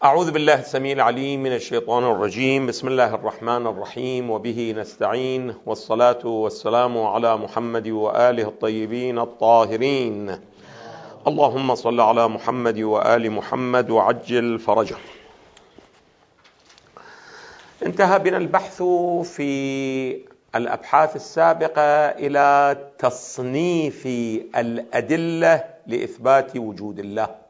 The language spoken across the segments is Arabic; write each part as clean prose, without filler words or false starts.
أعوذ بالله السميع العليم من الشيطان الرجيم. بسم الله الرحمن الرحيم، وبه نستعين، والصلاة والسلام على محمد وآله الطيبين الطاهرين. اللهم صل على محمد وآل محمد وعجل فرجه. انتهى بنا البحث في الأبحاث السابقة إلى تصنيف الأدلة لإثبات وجود الله.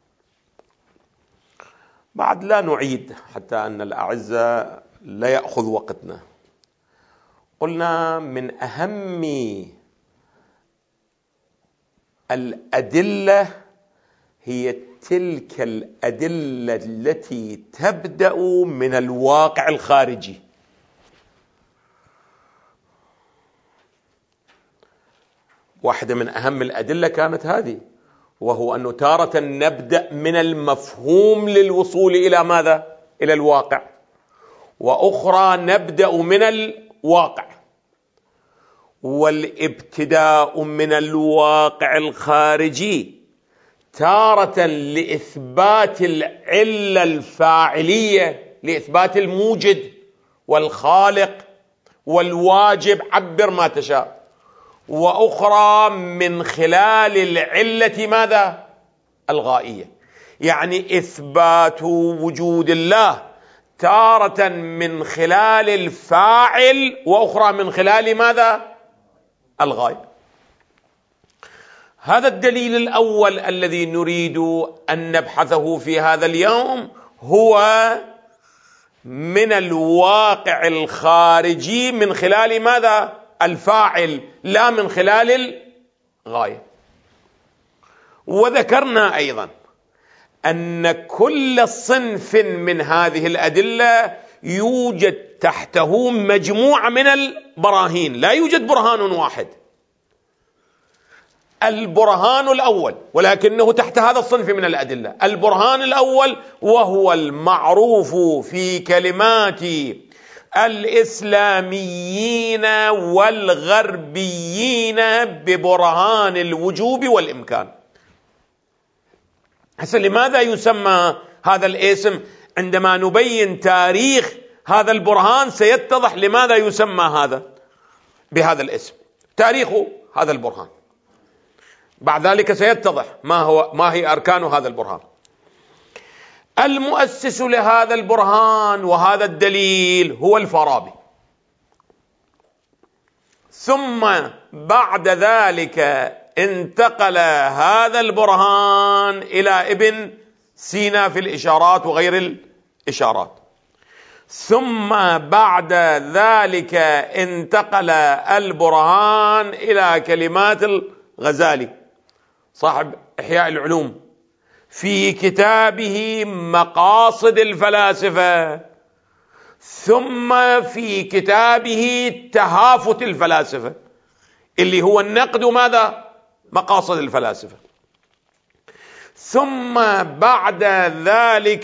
بعد لا نعيد حتى أن الأعزة لا يأخذ وقتنا. قلنا من أهم الأدلة هي تلك الأدلة التي تبدأ من الواقع الخارجي. واحدة من أهم الأدلة كانت هذه، وهو أنه تارة نبدأ من المفهوم للوصول إلى ماذا؟ إلى الواقع، وأخرى نبدأ من الواقع. والابتداء من الواقع الخارجي تارة لإثبات العلة الفاعلية، لإثبات الموجد والخالق والواجب، عبر ما تشاء، وأخرى من خلال العلة ماذا؟ الغائية، يعني إثبات وجود الله تارة من خلال الفاعل، وأخرى من خلال ماذا؟ الغاية. هذا الدليل الأول الذي نريد أن نبحثه في هذا اليوم، هو من الواقع الخارجي من خلال ماذا؟ الفاعل، لا من خلال الغاية. وذكرنا أيضا أن كل صنف من هذه الأدلة يوجد تحته مجموعة من البراهين، لا يوجد برهان واحد. البرهان الأول، ولكنه تحت هذا الصنف من الأدلة، البرهان الأول وهو المعروف في كلمات الإسلاميين والغربيين ببرهان الوجوب والإمكان. هسه لماذا يسمى هذا الاسم؟ عندما نبين تاريخ هذا البرهان سيتضح لماذا يسمى هذا بهذا الاسم، تاريخ هذا البرهان. بعد ذلك سيتضح ما هي أركان هذا البرهان. المؤسس لهذا البرهان وهذا الدليل هو الفارابي، ثم بعد ذلك انتقل هذا البرهان إلى ابن سينا في الإشارات وغير الإشارات، ثم بعد ذلك انتقل البرهان إلى كلمات الغزالي صاحب إحياء العلوم في كتابه مقاصد الفلاسفة، ثم في كتابه تهافت الفلاسفة اللي هو النقد ماذا؟ مقاصد الفلاسفة. ثم بعد ذلك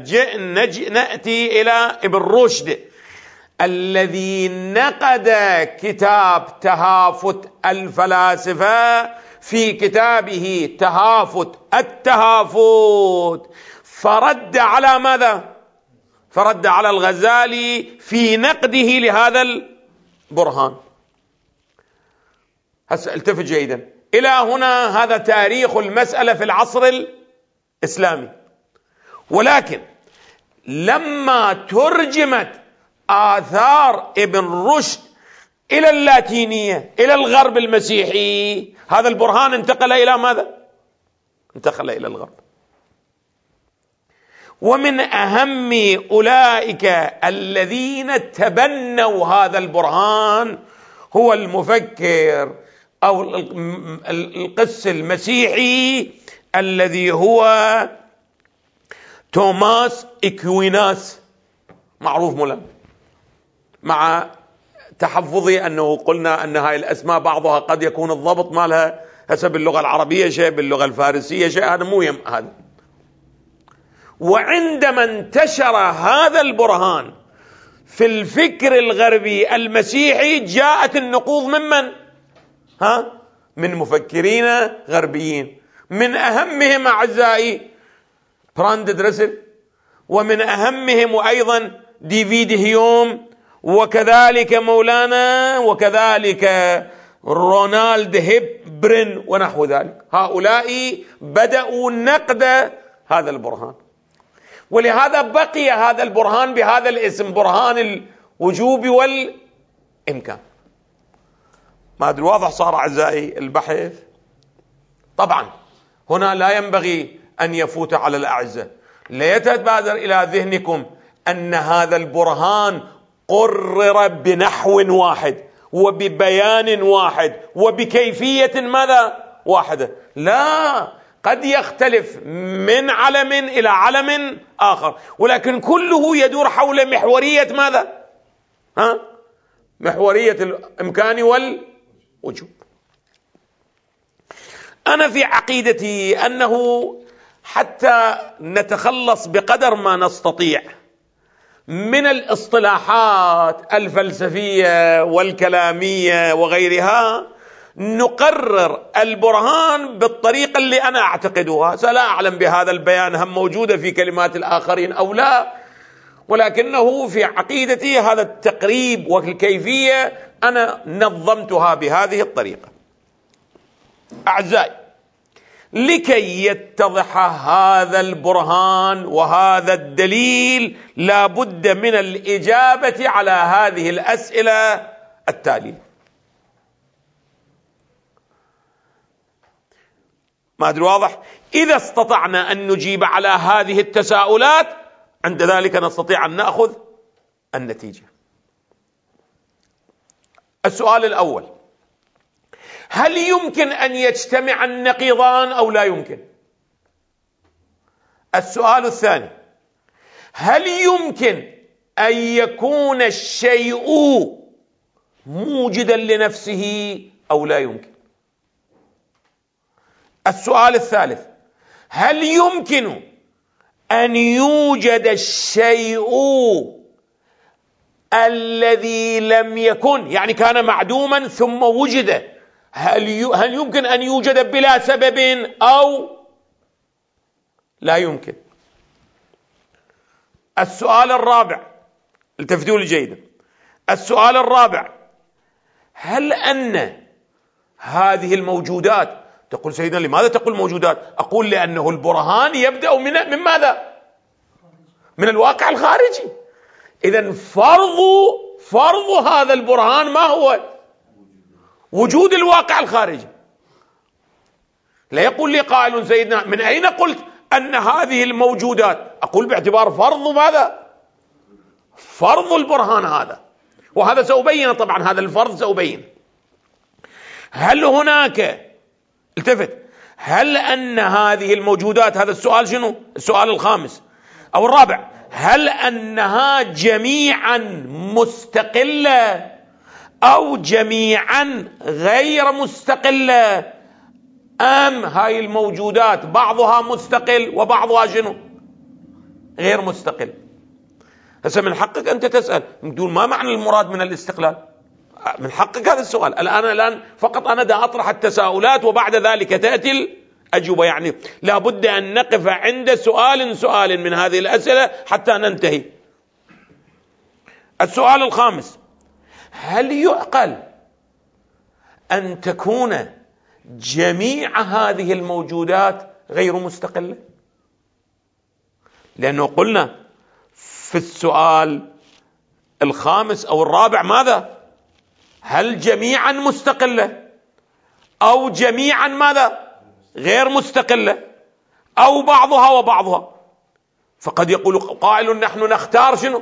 نأتي إلى ابن رشد الذي نقد كتاب تهافت الفلاسفة في كتابه تهافت التهافت، فرد على ماذا؟ فرد على الغزالي في نقده لهذا البرهان. هسه التفت جيدا إلى هنا، هذا تاريخ المسألة في العصر الإسلامي. ولكن لما ترجمت آثار ابن رشد إلى اللاتينية، إلى الغرب المسيحي، هذا البرهان انتقل إلى ماذا؟ انتقل إلى الغرب. ومن أهم أولئك الذين تبنوا هذا البرهان هو المفكر أو القس المسيحي الذي هو توماس إكويناس، معروف ملا، مع تحفظي أنه قلنا أن هاي الأسماء بعضها قد يكون الضبط مالها حسب اللغة العربية شيء، باللغة الفارسية شيء، هذا مو يم هذا. وعندما انتشر هذا البرهان في الفكر الغربي المسيحي جاءت النقوض ممن؟ من مفكرين غربيين، من أهمهم أعزائي براند درسل ومن أهمهم وأيضا ديفيد هيوم، وكذلك مولانا، وكذلك رونالد هيبرن ونحو ذلك. هؤلاء بدأوا نقد هذا البرهان، ولهذا بقي هذا البرهان بهذا الاسم، برهان الوجوب والإمكان. ما أدري واضح صار أعزائي البحث؟ طبعا هنا لا ينبغي أن يفوت على الأعزة، لا يتبادر إلى ذهنكم أن هذا البرهان قرر بنحو واحد وببيان واحد وبكيفية ماذا واحدة، لا، قد يختلف من علم إلى علم آخر، ولكن كله يدور حول محورية ماذا؟ محورية الإمكان والوجوب. أنا في عقيدتي أنه حتى نتخلص بقدر ما نستطيع من الاصطلاحات الفلسفية والكلامية وغيرها، نقرر البرهان بالطريقة اللي أنا أعتقدها. سلا أعلم بهذا البيان هم موجودة في كلمات الآخرين أو لا، ولكنه في عقيدتي هذا التقريب والكيفية أنا نظمتها بهذه الطريقة. أعزائي، لكي يتضح هذا البرهان وهذا الدليل لا بد من الإجابة على هذه الأسئلة التالية. ما أدري واضح؟ إذا استطعنا أن نجيب على هذه التساؤلات، عند ذلك نستطيع أن نأخذ النتيجة. السؤال الأول: هل يمكن أن يجتمع النقيضان أو لا يمكن؟ السؤال الثاني: هل يمكن أن يكون الشيء موجدا لنفسه أو لا يمكن؟ السؤال الثالث: هل يمكن أن يوجد الشيء الذي لم يكن، يعني كان معدوما ثم وجد، هل يمكن أن يوجد بلا سبب أو لا يمكن؟ السؤال الرابع، التفتوا لي جيدا، السؤال الرابع: هل أن هذه الموجودات، تقول سيدنا لماذا تقول موجودات؟ أقول لأنه البرهان يبدأ من ماذا؟ من الواقع الخارجي. إذن فرض هذا البرهان ما هو؟ وجود الواقع الخارجي. لا يقول لي قائل سيدنا من أين قلت أن هذه الموجودات؟ أقول باعتبار فرض ماذا؟ فرض البرهان هذا، وهذا سأبين طبعا، هذا الفرض سأبين. هل هناك، التفت، هل أن هذه الموجودات، هذا السؤال شنو؟ السؤال الخامس أو الرابع: هل أنها جميعا مستقلة أو جميعا غير مستقلة، أم هاي الموجودات بعضها مستقل وبعضها شنو؟ غير مستقل. هسه من حقك أنت تسأل تقول ما معنى المراد من الاستقلال؟ من حقك هذا السؤال. الآن فقط أنا دا أطرح التساؤلات وبعد ذلك تأتي الأجوبة، يعني لا بد أن نقف عند سؤال من هذه الأسئلة حتى ننتهي. السؤال الخامس: هل يعقل أن تكون جميع هذه الموجودات غير مستقلة؟ لأنه قلنا في السؤال الخامس أو الرابع ماذا؟ هل جميعا مستقلة أو جميعا ماذا؟ غير مستقلة أو بعضها وبعضها. فقد يقول قائل نحن نختار شنو؟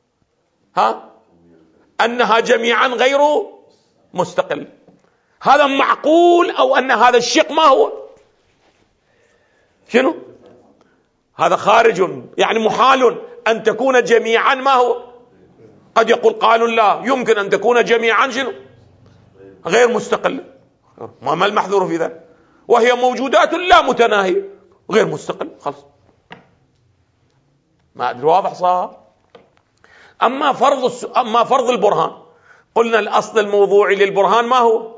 أنها جميعا غير مستقلة. هذا معقول؟ أو أن هذا الشق ما هو؟ شنو؟ هذا خارج، يعني محال أن تكون جميعا ما هو؟ قد يقول قائل لا، يمكن أن تكون جميعا شنو؟ غير مستقلة. ما المحذور في ذلك؟ وهي موجودات لا متناهية غير مستقل، خلاص. ما أدري واضح صار؟ أما فرض البرهان، قلنا الأصل الموضوعي للبرهان ما هو؟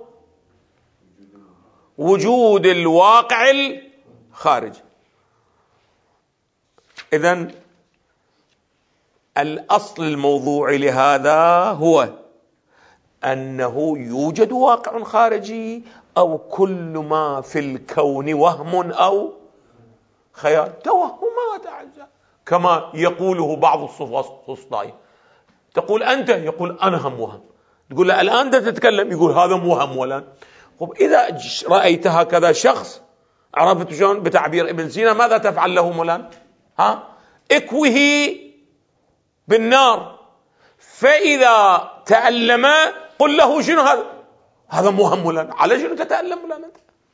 وجود الواقع الخارجي. إذن الأصل الموضوعي لهذا هو أنه يوجد واقع خارجي، أو كل ما في الكون وهم أو خيال، توهمات أعزائي، كما يقوله بعض الصفصطائية. تقول أنت، يقول أنا هم وهم. تقول له الآن أنت تتكلم، يقول هذا مو هم ولا. طب إذا رأيت هكذا شخص، عرفت شلون بتعبير ابن سينا ماذا تفعل له مولانا؟ اكوه بالنار، فإذا تألم قل له شنو هذا مو هم مولانا، على شنو تتألم مولانا؟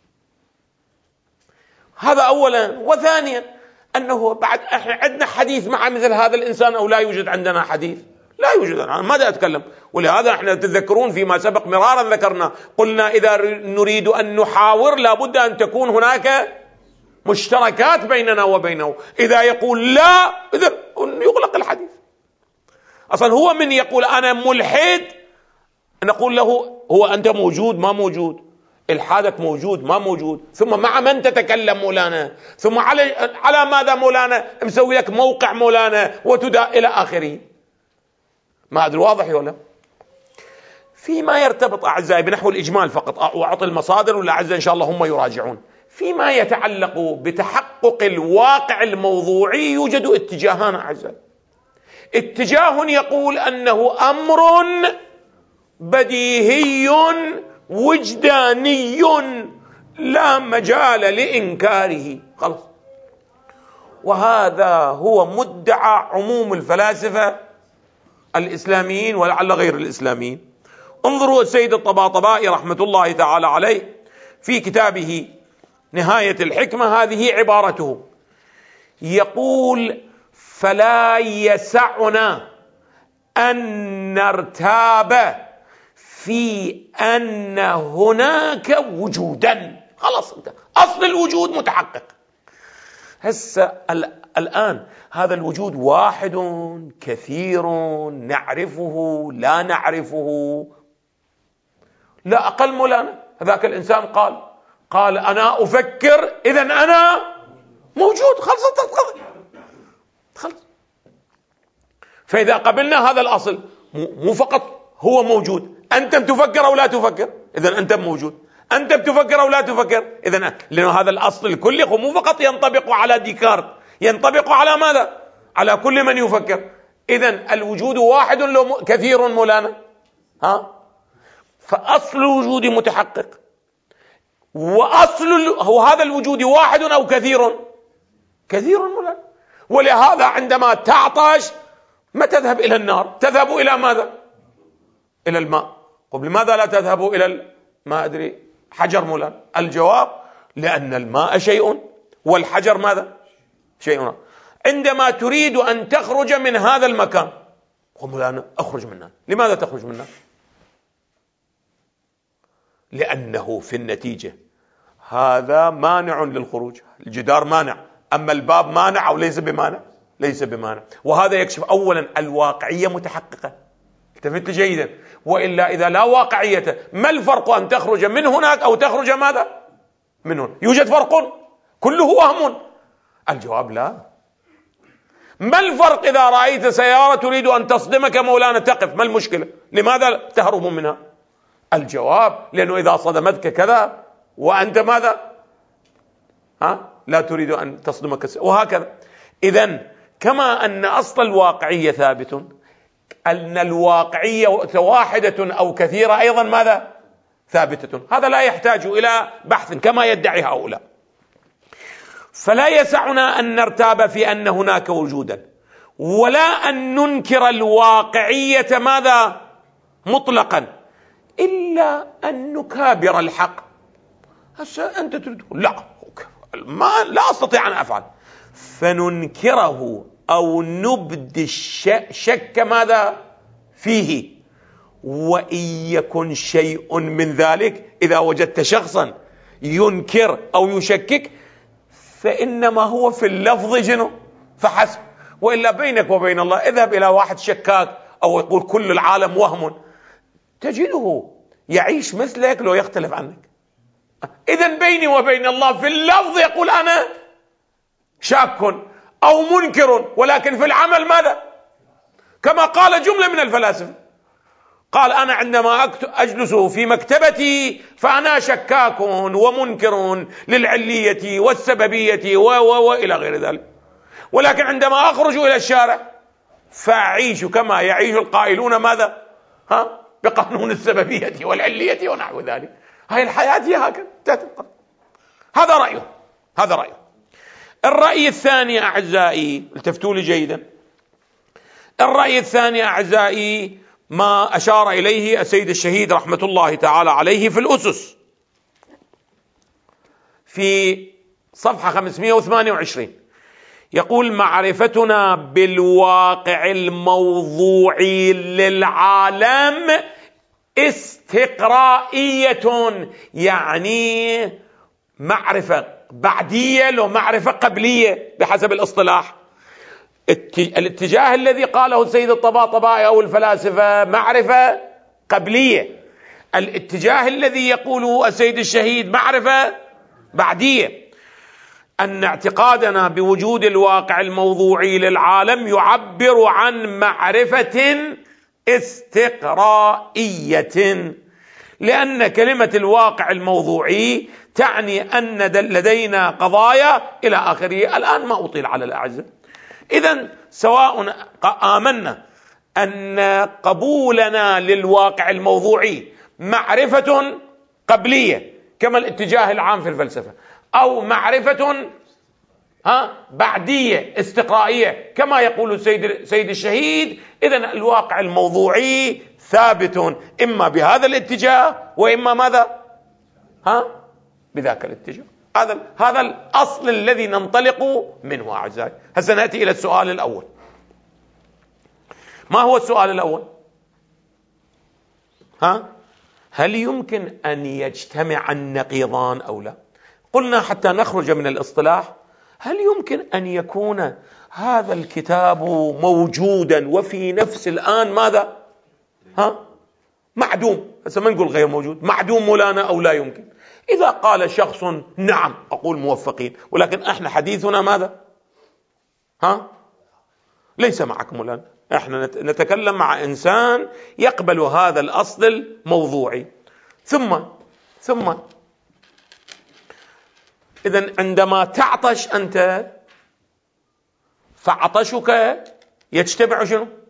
هذا أولا. وثانيا أنه بعد احنا عندنا حديث مع مثل هذا الإنسان أو لا يوجد عندنا حديث؟ لا يوجد. أنا ماذا أتكلم؟ ولهذا احنا تتذكرون فيما سبق مرارا ذكرنا، قلنا إذا نريد أن نحاور لابد أن تكون هناك مشتركات بيننا وبينه. إذا يقول لا، إذا يغلق الحديث. أصلا هو من يقول أنا ملحد، نقول له هو أنت موجود ما موجود؟ الحادك موجود ما موجود؟ ثم مع من تتكلم مولانا؟ ثم على ماذا مولانا مسوي لك موقع مولانا وتدى إلى آخره؟ ما أدري واضح ولا؟ فيما يرتبط أعزائي بنحو الإجمال فقط، وأعطي المصادر والأعزاء إن شاء الله هم يراجعون. فيما يتعلق بتحقق الواقع الموضوعي يوجد اتجاهان أعزائي. اتجاه يقول أنه أمر بديهي وجداني لا مجال لإنكاره، خلاص. وهذا هو مدعى عموم الفلاسفة الإسلاميين ولعل غير الإسلاميين. انظروا السيد الطباطبائي رحمة الله تعالى عليه في كتابه نهاية الحكمة، هذه عبارته، يقول: فلا يسعنا أن نرتاب في أن هناك وجودا. خلاص، أصل الوجود متحقق. هسه الآن هذا الوجود واحد كثير، نعرفه لا نعرفه، لا أقل مولانا. هذاك الإنسان قال أنا أفكر، إذن أنا موجود. خلص. فإذا قبلنا هذا الأصل، مو فقط هو موجود، أنت تفكر أو لا تفكر، إذن أنت موجود. أنت بتفكر أو لا تفكر، إذن لأنه هذا الأصل الكلي مو فقط ينطبق على ديكارت، ينطبق على ماذا؟ على كل من يفكر. إذن الوجود واحد لو كثير مولانا؟ فأصل الوجود متحقق، هو هذا الوجود واحد أو كثير؟ كثير مولانا. ولهذا عندما تعطش ما تذهب إلى النار، تذهب إلى ماذا؟ إلى الماء. طب لماذا لا تذهب إلى ما أدري حجر مولانا؟ الجواب: لأن الماء شيء والحجر ماذا؟ شيء. عندما تريد أن تخرج من هذا المكان، مولانا أخرج منه. لماذا تخرج منه؟ لأنه في النتيجة هذا مانع للخروج. الجدار مانع، أما الباب مانع أو ليس بمانع؟ ليس بمانع. وهذا يكشف أولا الواقعية متحققة. التفت جيدا، وإلا إذا لا واقعية، ما الفرق أن تخرج من هناك أو تخرج ماذا؟ من هنا. يوجد فرق؟ كله وهم. الجواب: لا. ما الفرق إذا رأيت سيارة تريد أن تصدمك مولانا تقف؟ ما المشكلة؟ لماذا تهرب منها؟ الجواب: لأنه إذا صدمتك كذا وأنت ماذا؟ لا تريد أن تصدمك، وهكذا. إذن كما أن أصل الواقعية ثابت، أن الواقعية واحدة أو كثيرة أيضا ماذا؟ ثابتة. هذا لا يحتاج إلى بحث كما يدعي هؤلاء. فلا يسعنا أن نرتاب في أن هناك وجودا، ولا أن ننكر الواقعية ماذا؟ مطلقا، إلا أن نكابر الحق. هسه أنت تريد لا أستطيع أن أفعل، فننكره أو نبدي الشك ماذا؟ فيه. وإن يكن شيء من ذلك، إذا وجدت شخصا ينكر أو يشكك، فإنما هو في اللفظ جنو فحسب، وإلا بينك وبين الله اذهب إلى واحد شكاك أو يقول كل العالم وهم، تجده يعيش مثلك لو يختلف عنك. إذن بيني وبين الله في اللفظ يقول أنا شاك أو منكر، ولكن في العمل ماذا؟ كما قال جملة من الفلاسفة. قال: أنا عندما أجلس في مكتبتي فأنا شكاك ومنكر للعلية والسببية وإلى غير ذلك، ولكن عندما أخرج إلى الشارع فأعيش كما يعيش القائلون ماذا؟ بقانون السببية والعلية ونحو ذلك. هاي الحياة هي هكذا. هذا رأيه. هذا رأيه. الرأي الثاني أعزائي، التفتوا لي جيدا، الرأي الثاني أعزائي ما أشار إليه السيد الشهيد رحمة الله تعالى عليه في الأسس في صفحة 528. يقول: معرفتنا بالواقع الموضوعي للعالم استقرائية، يعني معرفة بعدية لو معرفة قبلية بحسب الاصطلاح. الاتجاه الذي قاله السيد الطباطبائي أو الفلاسفة معرفة قبلية، الاتجاه الذي يقوله السيد الشهيد معرفة بعدية. أن اعتقادنا بوجود الواقع الموضوعي للعالم يعبر عن معرفة استقرائية، لأن كلمة الواقع الموضوعي تعني أن لدينا قضايا إلى آخره. الآن ما أطيل على الأعزة. إذن سواء آمنا أن قبولنا للواقع الموضوعي معرفة قبلية كما الاتجاه العام في الفلسفة، أو معرفة بعدية استقرائية كما يقول سيد الشهيد، إذن الواقع الموضوعي ثابت إما بهذا الاتجاه وإما ماذا؟ بذاك الاتجاه. هذا الأصل الذي ننطلق منه أعزائي. هسه نأتي إلى السؤال الأول. ما هو السؤال الأول؟ هل يمكن أن يجتمع النقيضان أو لا؟ قلنا حتى نخرج من الاصطلاح، هل يمكن أن يكون هذا الكتاب موجودا وفي نفس الآن ماذا؟ معدوم. هسه ما نقول غير موجود، معدوم مولانا أو لا يمكن. إذا قال شخص نعم أقول موفقين، ولكن احنا حديثنا ماذا؟ ليس معك مولانا، احنا نتكلم مع إنسان يقبل هذا الأصل الموضوعي. ثم إذن عندما تعطش أنت فعطشك يجتمع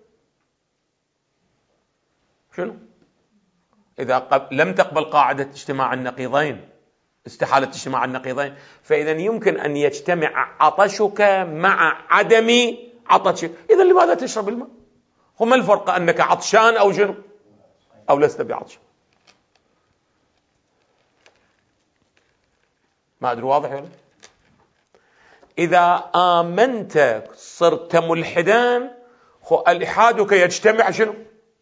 شنو؟ إذا لم تقبل قاعدة اجتماع النقيضين، استحالة اجتماع النقيضين، فإذا يمكن أن يجتمع عطشك مع عدم عطشك. إذا لماذا تشرب الماء؟ وما الفرق أنك عطشان أو شنو أو لست بعطشان؟ ما أدري واضح ولا؟ إذا آمنت صرت ملحدان، الإلحادك يجتمع شنو؟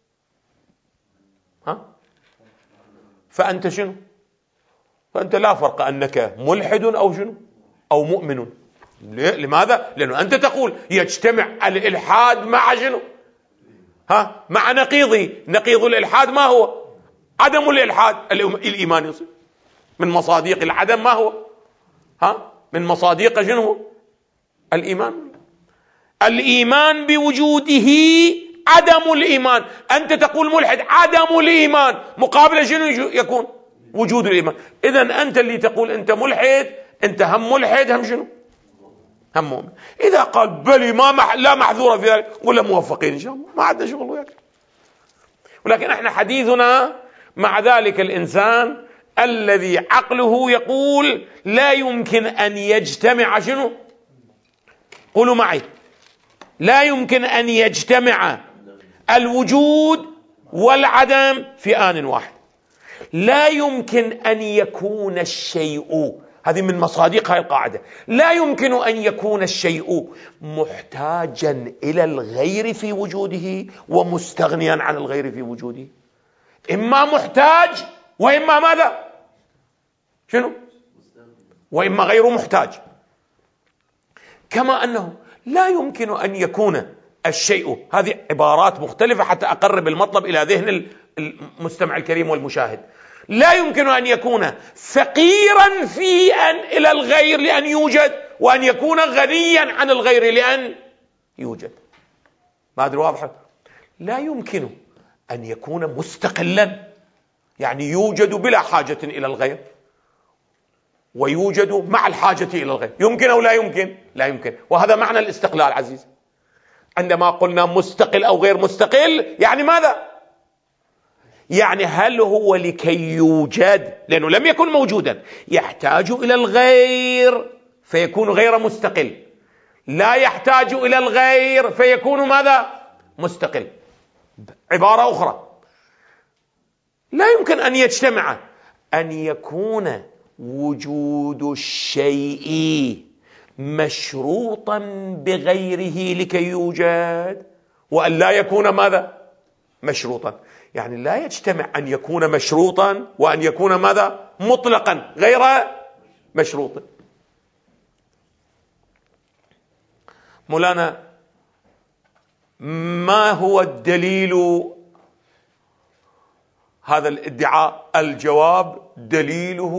فأنت شنو؟ فأنت لا فرق أنك ملحد أو شنو أو مؤمن. لماذا؟ لأنه أنت تقول يجتمع الإلحاد مع شنو؟ مع نقيضه. نقيض الإلحاد ما هو؟ عدم الإلحاد. الإيمان يصير من مصاديق العدم. ما هو؟ من مصاديق شنو؟ الإيمان. الإيمان بوجوده عدم الإيمان. أنت تقول ملحد، عدم الإيمان مقابل شنو يكون؟ وجود الإيمان. إذن أنت اللي تقول أنت ملحد، أنت هم ملحد هم شنو؟ هم مؤمن. إذا قال بلي لا محذور في ذلك، قل موفقين إن شاء الله، ما عندنا شغل وياك. ولكن احنا حديثنا مع ذلك الإنسان الذي عقله يقول لا يمكن أن يجتمع شنو؟ قولوا معي، لا يمكن أن يجتمع الوجود والعدم في آن واحد. لا يمكن أن يكون الشيء، هذه من مصادق هذه القاعدة، لا يمكن أن يكون الشيء محتاجا إلى الغير في وجوده ومستغنيا عن الغير في وجوده. إما محتاج وإما ماذا؟ شنو؟ وإما غير محتاج. كما أنه لا يمكن أن يكون الشيء، هذه عبارات مختلفة حتى أقرب المطلب إلى ذهن المستمع الكريم والمشاهد. لا يمكن أن يكون فقيرا إلى الغير لأن يوجد، وأن يكون غنيا عن الغير لأن يوجد. ما أدري واضحة؟ لا يمكن أن يكون مستقلا، يعني يوجد بلا حاجة إلى الغير ويوجد مع الحاجة إلى الغير. يمكن أو لا يمكن؟ لا يمكن. وهذا معنى الاستقلال عزيز. عندما قلنا مستقل أو غير مستقل يعني ماذا؟ يعني هل هو لكي يوجد، لأنه لم يكن موجودا، يحتاج إلى الغير فيكون غير مستقل، لا يحتاج إلى الغير فيكون ماذا؟ مستقل. عبارة أخرى، لا يمكن أن يجتمع أن يكون وجود الشيء مشروطا بغيره لكي يوجد، وأن لا يكون ماذا؟ مشروطا. يعني لا يجتمع أن يكون مشروطا وأن يكون ماذا؟ مطلقا غير مشروط. مولانا، ما هو الدليل هذا الادعاء؟ الجواب دليله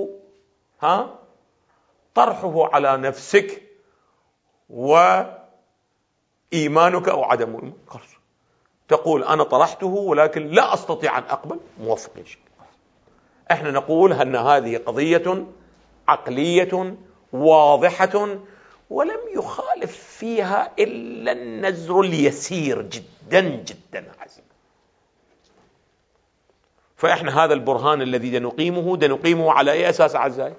طرحه على نفسك وإيمانك أو عدم إيمانك. تقول أنا طرحته ولكن لا أستطيع أن أقبل، موفق. احنا نقول أن هذه قضية عقلية واضحة ولم يخالف فيها إلا النزر اليسير جدا جدا عزيز. فإحنا هذا البرهان الذي نقيمه على أي أساس أعزائي؟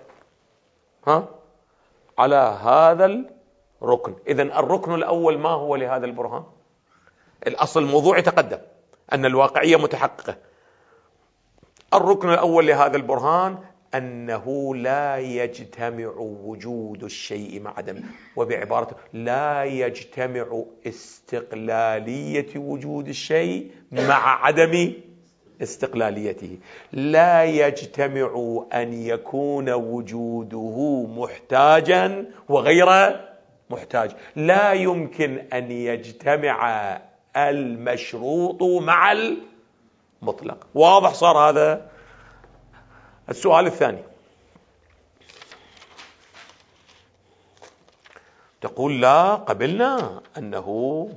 على هذا الركن. إذن الركن الأول ما هو لهذا البرهان؟ الأصل الموضوع تقدم أن الواقعية متحققة. الركن الأول لهذا البرهان أنه لا يجتمع وجود الشيء مع عدمه، وبعبارة لا يجتمع استقلالية وجود الشيء مع عدم استقلاليته. لا يجتمع أن يكون وجوده محتاجا وغير محتاج. لا يمكن أن يجتمع المشروط مع المطلق. واضح صار هذا؟ السؤال الثاني، تقول لا قبلنا أنه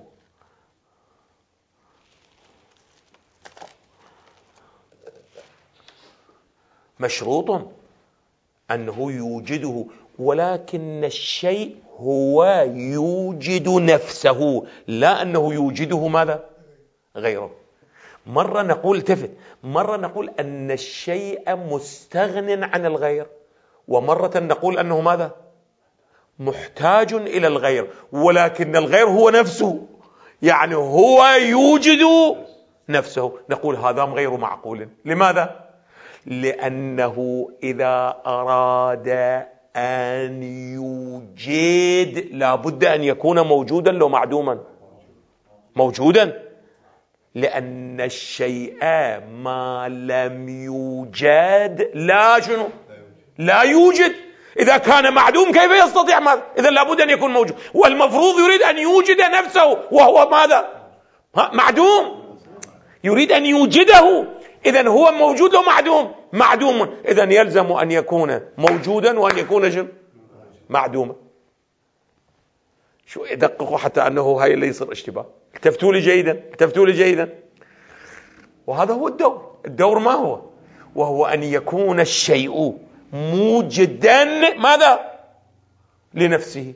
مشروط أنه يوجده، ولكن الشيء هو يوجد نفسه، لا أنه يوجده ماذا؟ غيره. مرة نقول التفت، مرة نقول أن الشيء مستغن عن الغير، ومرة نقول أنه ماذا؟ محتاج إلى الغير، ولكن الغير هو نفسه، يعني هو يوجد نفسه. نقول هذا غير معقول. لماذا؟ لأنه إذا أراد أن يوجد لابد أن يكون موجودا لو معدوما. موجودا، لأن الشيء ما لم يوجد لا يوجد. إذا كان معدوم كيف يستطيع ماذا؟ إذا لابد أن يكون موجود، والمفروض يريد أن يوجد نفسه وهو ماذا؟ معدوم. يريد أن يوجده، إذن هو موجود ومعدوم. معدوم، إذن يلزم أن يكون موجودا وأن يكون معدوما. شو يدققوا حتى أنه هاي اللي يصير اشتباه. التفتوا لي جيدا. وهذا هو الدور ما هو؟ وهو أن يكون الشيء موجدا ماذا؟ لنفسه.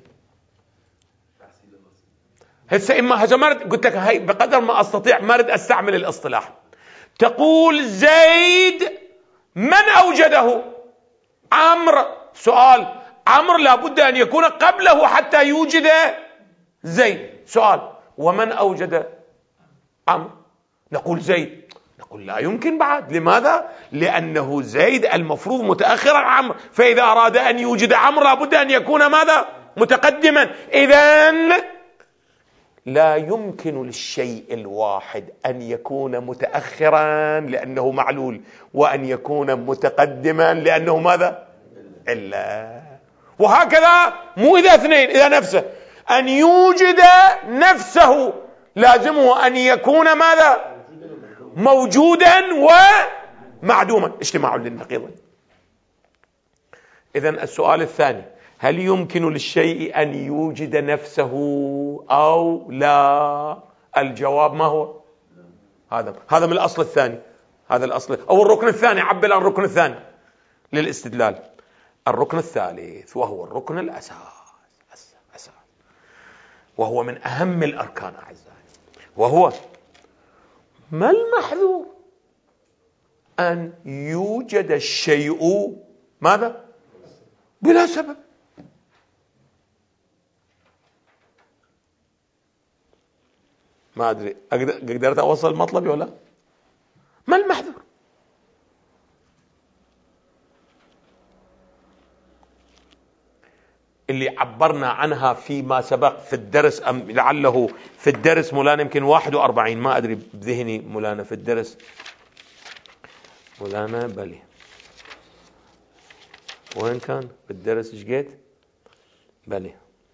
هسه إما هجمرت قلت لك هاي بقدر ما أستطيع ما أريد أستعمل الاصطلاح. تقول زيد من أوجده؟ عمرو. سؤال، عمرو لابد أن يكون قبله حتى يوجد زيد. سؤال، ومن أوجد عمرو؟ نقول زيد. نقول لا يمكن بعد. لماذا؟ لأنه زيد المفروض متأخر عن عمرو، فإذا أراد أن يوجد عمرو لابد أن يكون ماذا؟ متقدما. إذن لا يمكن للشيء الواحد أن يكون متأخرا لأنه معلول، وأن يكون متقدما لأنه ماذا؟ إلا. وهكذا مو إذا اثنين، إذا نفسه. أن يوجد نفسه لازمه أن يكون ماذا؟ موجودا ومعدوما، اجتماع للنقيضين. إذن السؤال الثاني، هل يمكن للشيء أن يوجد نفسه أو لا؟ الجواب ما هو؟ هذا من الأصل الثاني، هذا الأصل أو الركن الثاني، عبر عن الركن الثاني للاستدلال. الركن الثالث وهو الركن الأساس، وهو من أهم الأركان أعزائي، وهو ما المحذور؟ أن يوجد الشيء ماذا؟ بلا سبب. ما أدري قدرت أوصل مطلبي ولا؟ ما المحذور؟ اللي عبرنا عنها فيما سبق في الدرس، أم لعله في الدرس مولانا يمكن 41، ما أدري بذهني مولانا في الدرس، مولانا بلي وين كان في الدرس؟ ايش قلت؟ بلي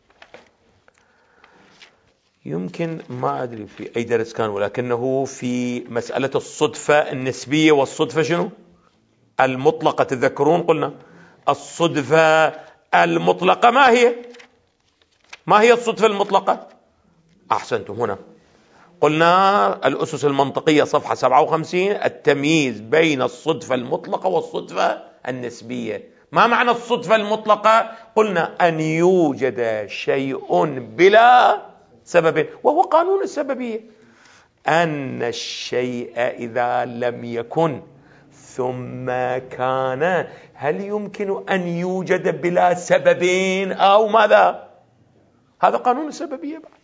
يمكن ما أدري في أي درس كان، ولكنه في مسألة الصدفة النسبية والصدفة شنو؟ المطلقة. تذكرون قلنا الصدفة المطلقة ما هي؟ ما هي الصدفة المطلقة؟ أحسنتم. هنا قلنا الأسس المنطقية صفحة 57 التمييز بين الصدفة المطلقة والصدفة النسبية. ما معنى الصدفة المطلقة؟ قلنا أن يوجد شيء بلا سبب، وهو قانون السببية، أن الشيء إذا لم يكن ثم كان هل يمكن أن يوجد بلا سببين أو ماذا؟ هذا قانون السببية بعد.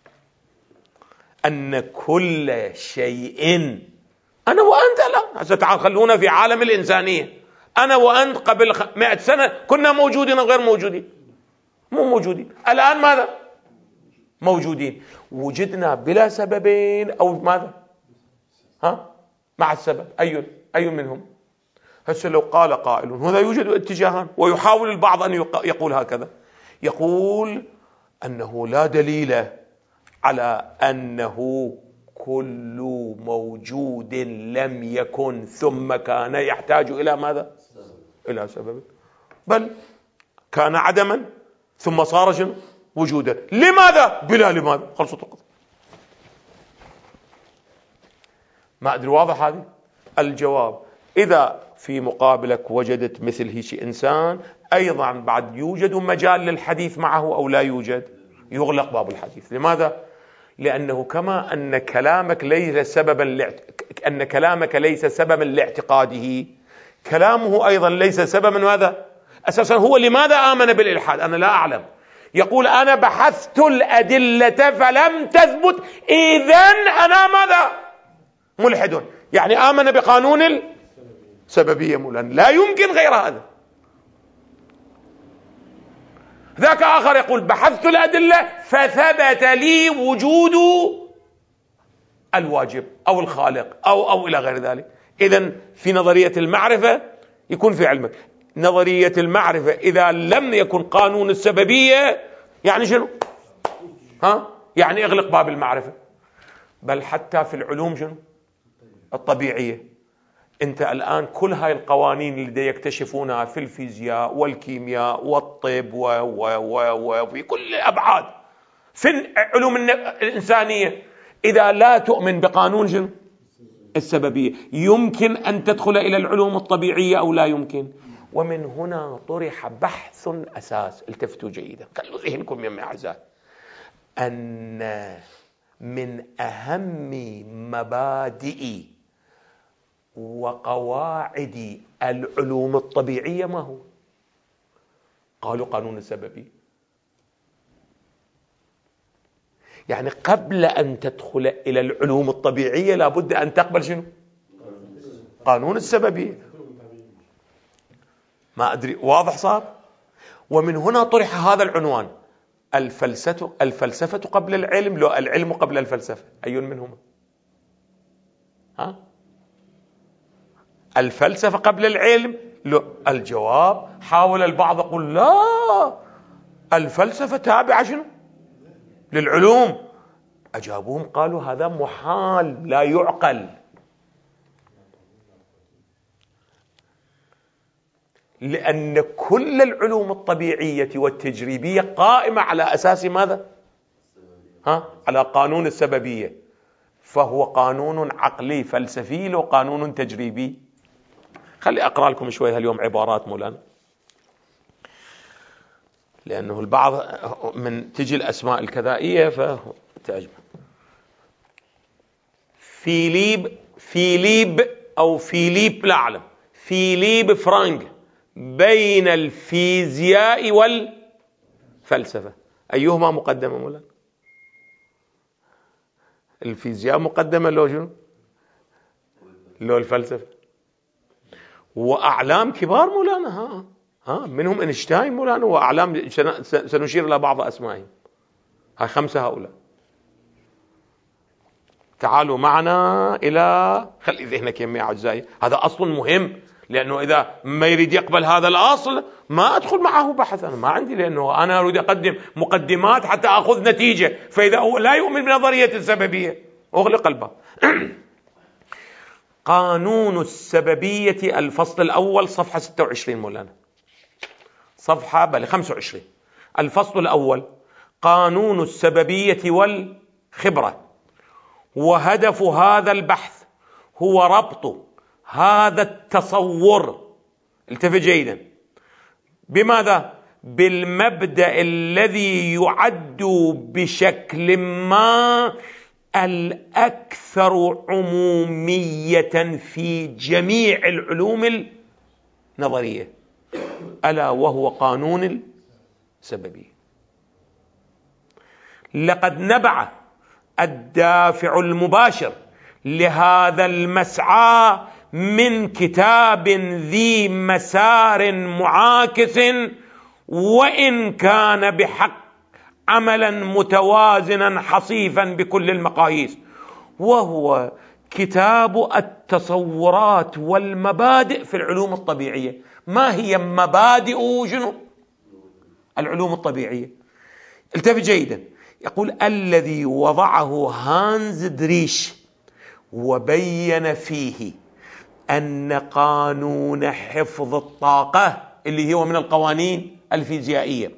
أن كل شيء، أنا وأنت لا، هسه تعال خلونا في عالم الإنسانية، أنا وأنت قبل 100 سنة كنا موجودين أو غير موجودين؟ مو موجودين. الآن ماذا؟ موجودين. وجدنا بلا سببين أو ماذا؟ مع السبب، أي منهم؟ هسه لو قال قائل هذا يوجد اتجاهان، ويحاول البعض أن يقول هكذا، يقول أنه لا دليل على أنه كل موجود لم يكن ثم كان يحتاج إلى ماذا؟ إلى سبب، بل كان عدما ثم صار وجودا. لماذا؟ بلا لماذا. خلصت القضية. ما أدري واضح هذه؟ الجواب إذا في مقابلك وجدت مثل هيك إنسان أيضا بعد يوجد مجال للحديث معه أو لا يوجد، يغلق باب الحديث. لماذا؟ لأنه كما أن كلامك ليس سببا لاعتقاده، كلامه أيضا ليس سببا ماذا؟ أساسا هو لماذا آمن بالإلحاد؟ أنا لا أعلم. يقول أنا بحثت الأدلة فلم تثبت، إذن أنا ماذا؟ ملحد. يعني آمن بقانون السببية مولانا، لا يمكن غير هذا. ذاك آخر يقول بحثت الأدلة فثبت لي وجود الواجب أو الخالق أو إلى غير ذلك. إذن في نظرية المعرفة يكون في علمك نظرية المعرفة إذا لم يكن قانون السببية يعني شنو؟ يعني اغلق باب المعرفة. بل حتى في العلوم شنو؟ الطبيعية. انت الآن كل هاي القوانين اللي يكتشفونها في الفيزياء والكيمياء والطب وفي كل الأبعاد في علوم الإنسانية، إذا لا تؤمن بقانون شنو؟ السببية، يمكن أن تدخل إلى العلوم الطبيعية أو لا يمكن. ومن هنا طرح بحث أساس، التفتوا جيدا، خلوا ذهنكم يا أعزائي، أن من أهم مبادئ وقواعد العلوم الطبيعية ما هو؟ قالوا قانون السببية. يعني قبل أن تدخل إلى العلوم الطبيعية لابد أن تقبل شنو؟ قانون السببية. ما أدري واضح صار؟ ومن هنا طرح هذا العنوان، الفلسفة قبل العلم، لو العلم قبل الفلسفة، أي منهما؟ الفلسفة قبل العلم؟ لو الجواب حاول البعض يقول لا، الفلسفة تابعة شنو؟ للعلوم. أجابوهم قالوا هذا محال لا يعقل، لأن كل العلوم الطبيعية والتجريبية قائمة على أساس ماذا؟ على قانون السببية. فهو قانون عقلي فلسفي لو قانون تجريبي. خلي أقرأ لكم شوي اليوم عبارات مولانا، لأنه البعض من تجي الأسماء الكذائية فتعجب. فيليب أو فيليب لا أعلم، فيليب فرانك بين الفيزياء والفلسفة، أيهما مقدمة مولانا؟ الفيزياء مقدمة لو شنو؟ لو الفلسفة. وأعلام كبار مولانا، منهم أينشتاين مولانا، وأعلام سنشير إلى بعض أسمائهم. هاي 5 هؤلاء. تعالوا معنا إلى، خلي ذهنك يمي أعزائي، هذا أصل مهم، لأنه إذا ما يريد يقبل هذا الأصل ما أدخل معه بحث، أنا ما عندي، لأنه أنا أريد أقدم مقدمات حتى أخذ نتيجة. فإذا هو لا يؤمن بنظرية السببية أغلق الباب. قانون السببية الفصل الأول صفحة 26 مولانا، صفحة 25. الفصل الأول قانون السببية والخبرة. وهدف هذا البحث هو ربط هذا التصور، التفت جيدا، بماذا؟ بالمبدأ الذي يعد بشكل ما الأكثر عمومية في جميع العلوم النظرية، ألا وهو قانون السببية. لقد نبع الدافع المباشر لهذا المسعى من كتاب ذي مسار معاكس، وإن كان بحق عملا متوازنا حصيفا بكل المقاييس، وهو كتاب التصورات والمبادئ في العلوم الطبيعية. ما هي مبادئ شنو؟ العلوم الطبيعية. التفت جيدا، يقول الذي وضعه هانز دريش وبين فيه أن قانون حفظ الطاقة، اللي هو من القوانين الفيزيائية،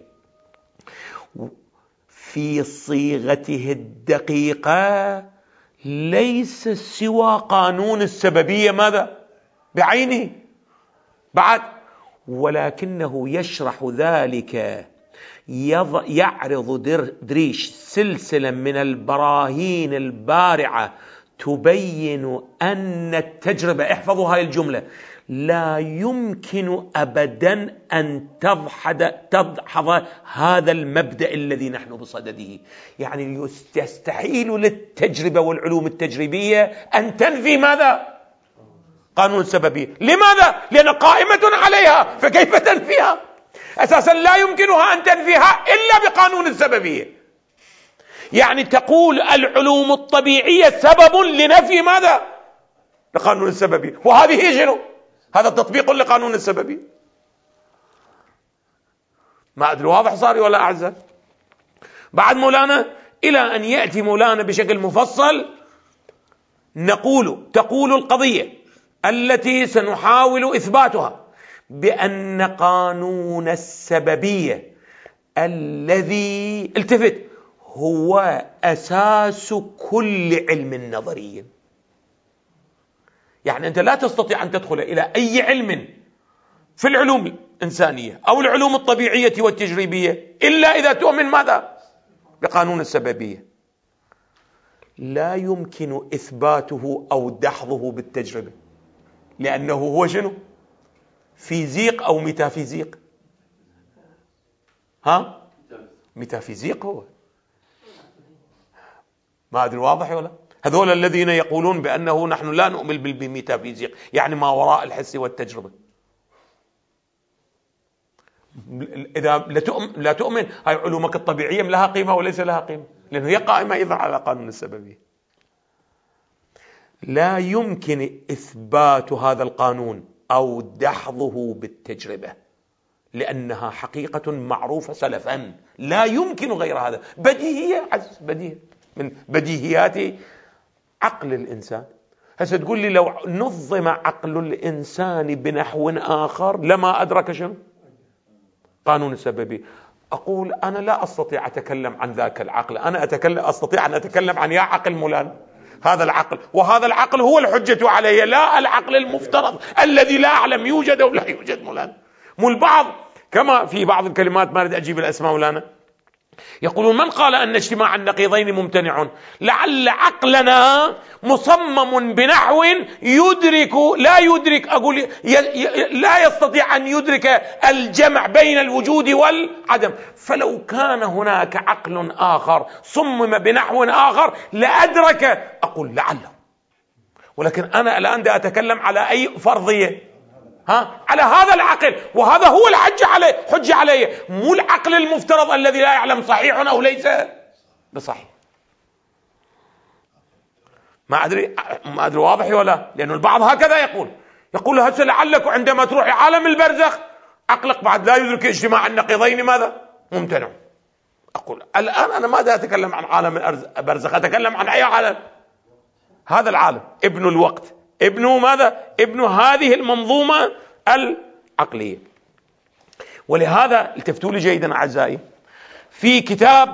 في صيغته الدقيقة ليس سوى قانون السببية ماذا؟ بعينه بعد، ولكنه يشرح ذلك، يعرض دريش سلسلة من البراهين البارعة تبين أن التجربة، احفظوا هاي الجملة، لا يمكن أبدا أن تدحض هذا المبدأ الذي نحن بصدده. يعني يستحيل للتجربة والعلوم التجريبية أن تنفي ماذا؟ قانون السببية. لماذا؟ لأن قائمة عليها، فكيف تنفيها؟ أساسا لا يمكنها أن تنفيها إلا بقانون السببية. يعني تقول العلوم الطبيعية سبب لنفي ماذا؟ لقانون السببية، وهذه شنو؟ هذا تطبيق لقانون السببية. ما أدري واضح صار ولا أعزل؟ بعد مولانا إلى أن يأتي مولانا بشكل مفصل تقول القضية التي سنحاول إثباتها بأن قانون السببية الذي، التفت، هو أساس كل علم نظري. يعني أنت لا تستطيع أن تدخل إلى أي علم في العلوم الإنسانية أو العلوم الطبيعية والتجريبية إلا إذا تؤمن ماذا؟ بقانون السببية. لا يمكن إثباته أو دحضه بالتجربة، لأنه هو شنو؟ فيزيق أو ميتافيزيق؟ ميتافيزيق هو. ما أدري واضح ولا؟ هذول الذين يقولون بأنه نحن لا نؤمن بالميتافيزيق، يعني ما وراء الحس والتجربة. إذا لا تؤمن، هاي علومك الطبيعية لها قيمة وليس لها قيمة، لأنه هي قائمة أيضا على قانون السببية. لا يمكن إثبات هذا القانون أو دحضه بالتجربة، لأنها حقيقة معروفة سلفا، لا يمكن غير هذا. بديهية، بديهية من بديهيات عقل الإنسان. هسه تقول لي لو نظم عقل الإنسان بنحو آخر لما أدرك شنو؟ قانون السببية. أقول أنا لا أستطيع أتكلم عن ذاك العقل، أنا أستطيع أن أتكلم عن يا عقل مولانا. هذا العقل، وهذا العقل هو الحجة علي، لا العقل المفترض الذي لا أعلم يوجد أو لا يوجد. مولانا مو البعض كما في بعض الكلمات، ما أريد أجيب الأسماء مولانا، يقولون من قال أن اجتماع النقيضين ممتنع؟ لعل عقلنا مصمم بنحو يدرك لا يدرك، أقول لا يستطيع أن يدرك الجمع بين الوجود والعدم. فلو كان هناك عقل آخر صمم بنحو آخر لأدرك، أقول لعله. ولكن أنا الآن أتكلم على أي فرضية؟ على هذا العقل، وهذا هو حجة عليه، مو العقل المفترض الذي لا يعلم صحيح أو ليس بصحيح. ما أدري واضح ولا؟ لأن البعض هكذا يقول هسه لعلك عندما تروح عالم البرزخ عقلك بعد لا يدرك اجتماع النقيضين ماذا؟ ممتنع. أقول الآن أنا ماذا أتكلم عن عالم البرزخ؟ أتكلم عن أي عالم؟ هذا العالم ابن الوقت، ابن ماذا؟ ابن هذه المنظومة العقلية. ولهذا التفتوا لي جيدا أعزائي، في كتاب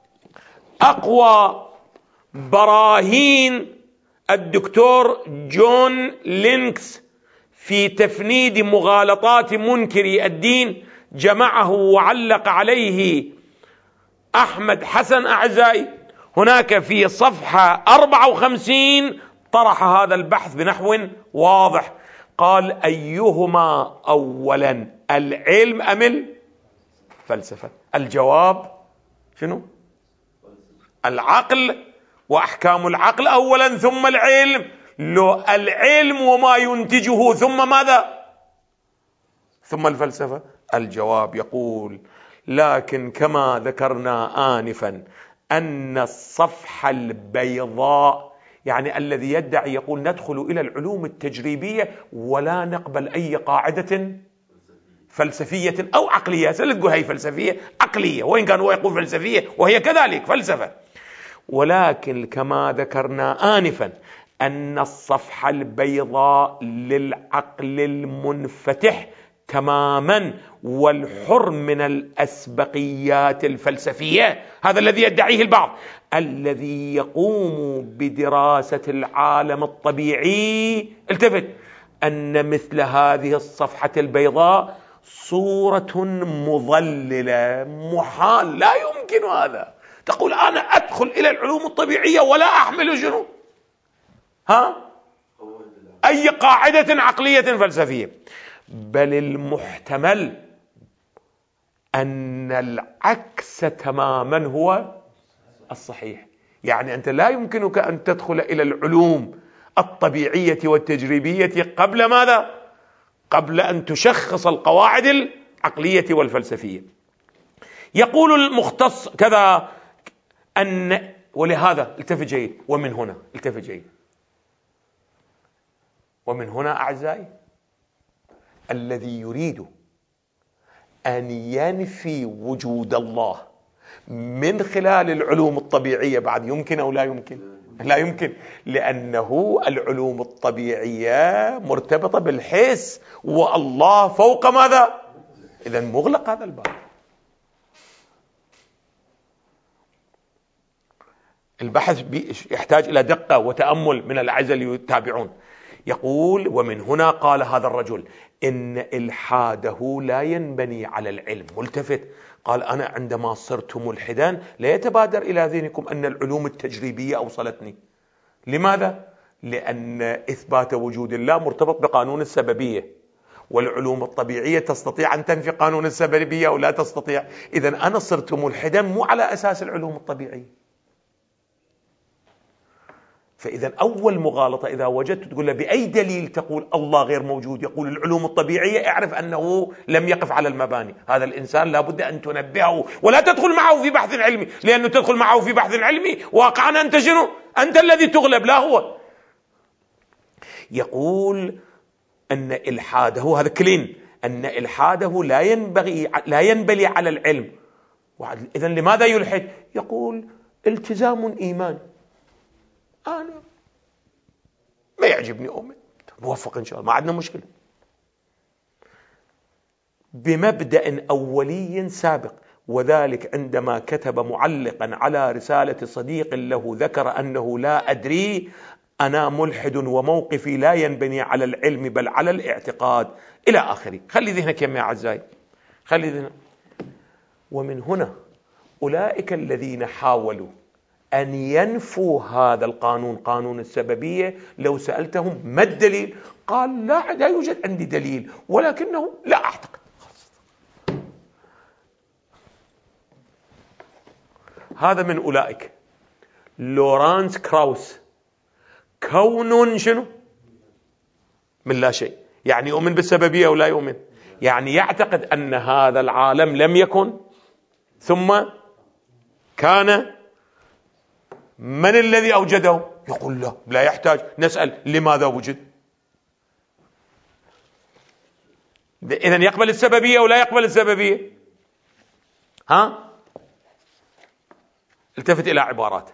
أقوى براهين الدكتور جون لينكس في تفنيد مغالطات منكري الدين، جمعه وعلق عليه أحمد حسن أعزائي، هناك في صفحة 54 طرح هذا البحث بنحو واضح. قال أيهما أولا، العلم أم الفلسفة؟ الجواب شنو؟ العقل وأحكام العقل أولا ثم العلم. لو العلم وما ينتجه ثم ماذا؟ ثم الفلسفة. الجواب يقول لكن كما ذكرنا آنفا أن الصفحة البيضاء، يعني الذي يدعي يقول ندخل إلى العلوم التجريبية ولا نقبل أي قاعدة فلسفية أو عقلية، سألت هي فلسفية عقلية، وإن كان هو يقول فلسفية وهي كذلك فلسفة. ولكن كما ذكرنا آنفا أن الصفحة البيضاء للعقل المنفتح تماما والحر من الأسبقيات الفلسفية، هذا الذي يدعيه البعض، الذي يقوم بدراسة العالم الطبيعي، التفت، أن مثل هذه الصفحة البيضاء صورة مضللة، محال، لا يمكن هذا. تقول أنا أدخل إلى العلوم الطبيعية ولا أحمل شنو؟ أي قاعدة عقلية فلسفية. بل المحتمل أن العكس تماما هو الصحيح. يعني أنت لا يمكنك أن تدخل إلى العلوم الطبيعية والتجريبية قبل ماذا؟ قبل أن تشخص القواعد العقلية والفلسفية. يقول المختص كذا أن، ولهذا التفت جيد، ومن هنا التفت جيد، ومن هنا أعزائي الذي يريد أن ينفي وجود الله من خلال العلوم الطبيعية بعد يمكن أو لا يمكن؟ لا يمكن، لأنه العلوم الطبيعية مرتبطة بالحس، والله فوق ماذا؟ إذن مغلق هذا الباب. البحث يحتاج إلى دقة وتأمل من الأعزاء اللي يتابعون. يقول ومن هنا قال هذا الرجل إن إلحاده لا ينبني على العلم. ملتفت، قال أنا عندما صرت ملحدا لا يتبادر إلى ذهنكم أن العلوم التجريبية أوصلتني. لماذا؟ لأن إثبات وجود الله مرتبط بقانون السببية، والعلوم الطبيعية تستطيع أن تنفي قانون السببية أو لا تستطيع. إذن أنا صرت ملحدا مو على أساس العلوم الطبيعية. فإذا أول مغالطة إذا وجدت تقول له بأي دليل تقول الله غير موجود؟ يقول العلوم الطبيعية، اعرف أنه لم يقف على المباني. هذا الإنسان لابد أن تنبهه ولا تدخل معه في بحث علمي، لأنه تدخل معه في بحث علمي واقعا أنت شنو؟ أنت الذي تغلب لا هو. يقول أن إلحاده، هذا كلين، أن إلحاده لا ينبلي على العلم. إذن لماذا يلحد؟ يقول التزام إيمان، أنا ما يعجبني أؤمن، موفق إن شاء الله، ما عندنا مشكلة. بمبدأ أولي سابق، وذلك عندما كتب معلقا على رسالة صديق له ذكر أنه لا أدري، أنا ملحد وموقفي لا ينبني على العلم بل على الاعتقاد، إلى آخره. خلي ذهنك يا أعزائي، خلي ذهنك. ومن هنا أولئك الذين حاولوا أن ينفوا هذا القانون، قانون السببية، لو سألتهم ما الدليل؟ قال لا يوجد عندي دليل، ولكنه لا أعتقد. هذا من أولئك. لورانس كراوس، كون شنو؟ من لا شيء. يعني يؤمن بالسببية ولا يؤمن؟ يعني يعتقد أن هذا العالم لم يكن ثم كان. من الذي أوجده؟ يقول لا يحتاج نسأل لماذا وجد. إذن يقبل السببية ولا يقبل السببية؟ التفت إلى عبارات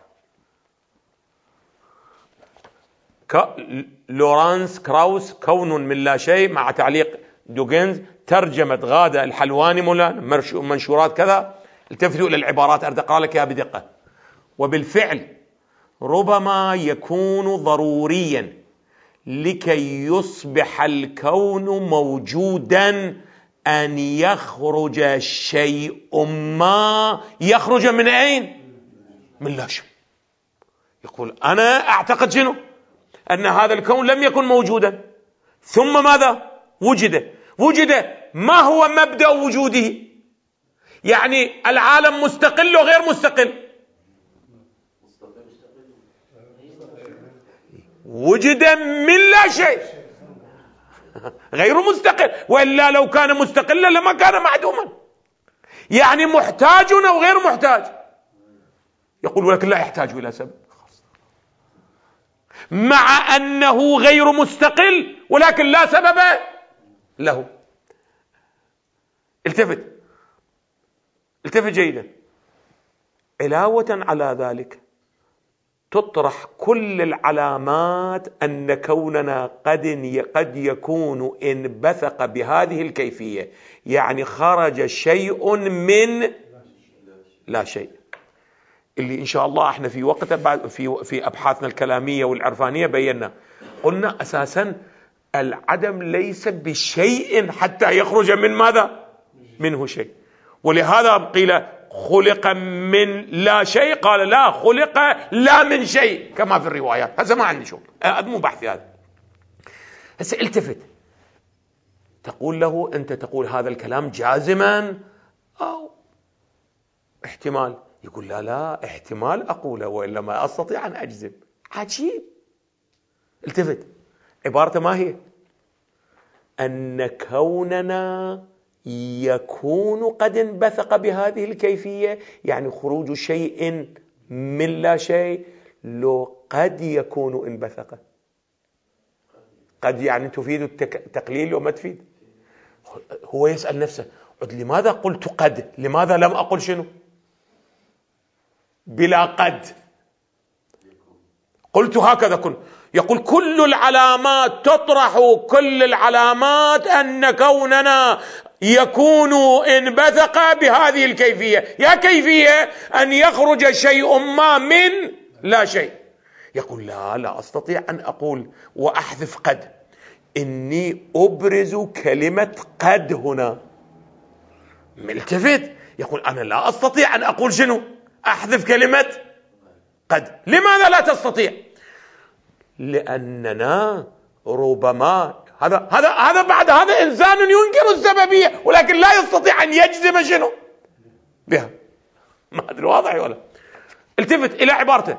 لورانس كراوس، كون من لا شيء، مع تعليق دوغنز، ترجمة غادة الحلواني، منشورات كذا. التفتوا إلى العبارات، أريد أقرأ لك بدقة. وبالفعل ربما يكون ضروريا لكي يصبح الكون موجودا أن يخرج شيء ما. يخرج من أين؟ من لا شيء. يقول أنا أعتقد شنو؟ أن هذا الكون لم يكن موجودا ثم ماذا؟ وجد. ما هو مبدأ وجوده؟ يعني العالم مستقل وغير مستقل؟ وجد من لا شيء، غير مستقل، وإلا لو كان مستقلا لما كان معدوما. يعني محتاج أو غير محتاج؟ يقول ولكن لا يحتاج إلى سبب، مع أنه غير مستقل ولكن لا سبب له. التفت جيدا. علاوة على ذلك تطرح كل العلامات أن كوننا قد يكون إن بثق بهذه الكيفية، يعني خرج شيء من لا شيء، اللي إن شاء الله احنا في وقت بعد في أبحاثنا الكلامية والعرفانية بينا، قلنا أساسا العدم ليس بشيء حتى يخرج من ماذا؟ منه شيء. ولهذا قيل خلق من لا شيء، قال لا، خلق لا من شيء كما في الروايات. هذا ما عندي شغل، هذا مو بحثي هذا. هسه التفت، تقول له أنت تقول هذا الكلام جازما أو احتمال؟ يقول لا احتمال أقوله وإلا ما أستطيع أن أجزم. عجيب. التفت، عبارته ما هي؟ أن كوننا يكون قد انبثق بهذه الكيفية، يعني خروج شيء من لا شيء، لو قد يكون انبثق. قد يعني تفيد التقليل وما تفيد. هو يسأل نفسه لماذا قلت قد؟ لماذا لم أقل شنو؟ بلا قد. قلت هكذا كن. يقول كل العلامات تطرح، كل العلامات أن كوننا يكون إن بثق بهذه الكيفية. يا كيفية أن يخرج شيء ما من لا شيء. يقول لا أستطيع أن أقول وأحذف قد، إني أبرز كلمة قد هنا. ملتفت، يقول أنا لا أستطيع أن أقول شنو؟ أحذف كلمة قد. لماذا لا تستطيع؟ لأننا ربما هذا بعد هذا إنسان ينكر السببية ولكن لا يستطيع أن يجزم شنو بها. ما أدري واضح ولا؟ التفت إلى عبارته،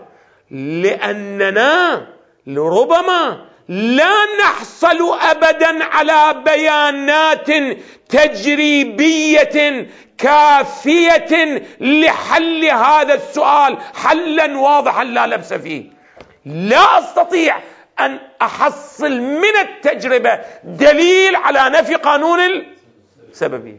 لأننا لربما لا نحصل أبدا على بيانات تجريبية كافية لحل هذا السؤال حلا واضحا لا لبس فيه. لا أستطيع أن أحصل من التجربة دليل على نفي قانون السببية.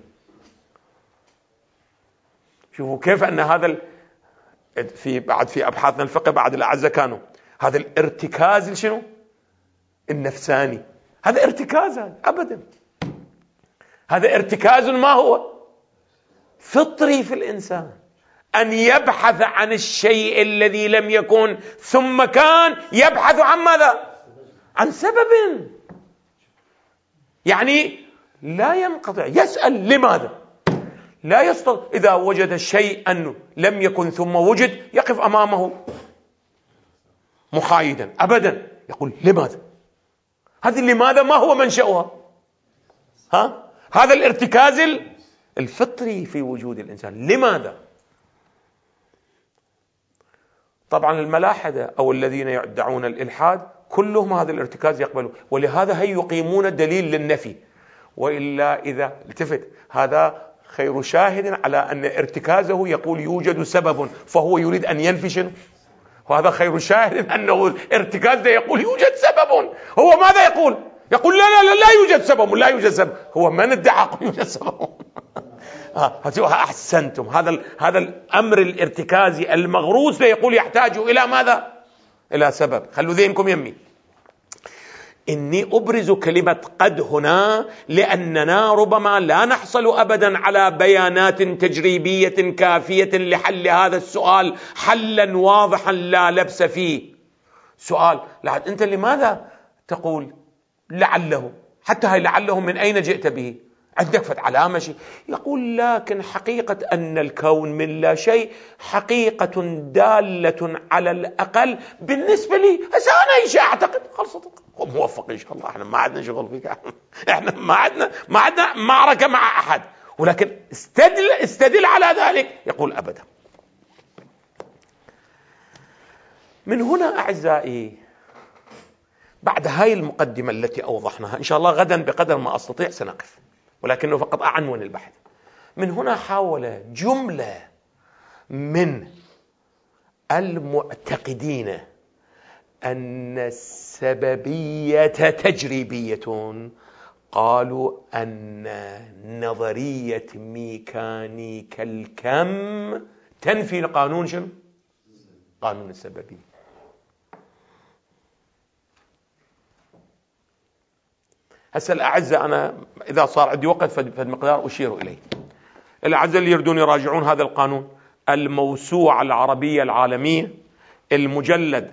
شوفوا كيف أن هذا في أبحاثنا الفقه بعد الأعزة كانوا هذا الارتكاز شنو؟ النفساني. هذا ارتكاز أبدا، هذا ارتكاز ما هو فطري في الإنسان أن يبحث عن الشيء الذي لم يكن ثم كان، يبحث عن ماذا؟ عن سبب. يعني لا ينقطع، يسأل لماذا. لا يستطيع إذا وجد الشيء أنه لم يكن ثم وجد يقف أمامه محايدا أبدا، يقول لماذا. هذه لماذا ما هو منشأها؟ هذا الارتكاز الفطري في وجود الإنسان. لماذا؟ طبعا الملاحدة أو الذين يدعون الإلحاد كلهم هذا الارتكاز يقبلون، ولهذا هي يقيمون الدليل للنفي. وإلا إذا التفت، هذا خير شاهد على أن ارتكازه يقول يوجد سبب، فهو يريد أن ينفي شنو؟ وهذا خير شاهد أنه ارتكازه يقول يوجد سبب. هو ماذا يقول؟ يقول لا يوجد سبب، لا يوجد سبب. هو من ادعى يوجد سبب؟ أحسنتم. هذا الأمر الارتكازي المغروس يقول يحتاج إلى ماذا؟ إلى سبب. خلوا ذهنكم يمي. إني أبرز كلمة قد هنا لأننا ربما لا نحصل أبدا على بيانات تجريبية كافية لحل هذا السؤال حلا واضحا لا لبس فيه. سؤال، أنت لماذا تقول لعله؟ حتى هاي لعله من أين جئت به؟ عندك فت علامة شيء؟ يقول لكن حقيقة أن الكون من لا شيء حقيقة دالة على الأقل بالنسبة لي. هسه أنا إيش أعتقد؟ خلصت، موفق إن شاء الله. إحنا ما عندنا شغل فيك، إحنا ما عندنا معركة مع أحد، ولكن استدل على ذلك. يقول أبدا. من هنا أعزائي، بعد هاي المقدمة التي أوضحناها إن شاء الله غدا بقدر ما أستطيع سنقف، ولكنه فقط أعنون البحث. من هنا حاول جملة من المعتقدين أن السببية تجريبية قالوا أن نظرية ميكانيك الكم تنفي قانون شنو؟ قانون السببية. هسه الأعزة، أنا إذا صار عندي وقت فالمقدار أشير إليه. الأعزة اللي يردون يراجعون هذا القانون، الموسوعة العربية العالمية، المجلد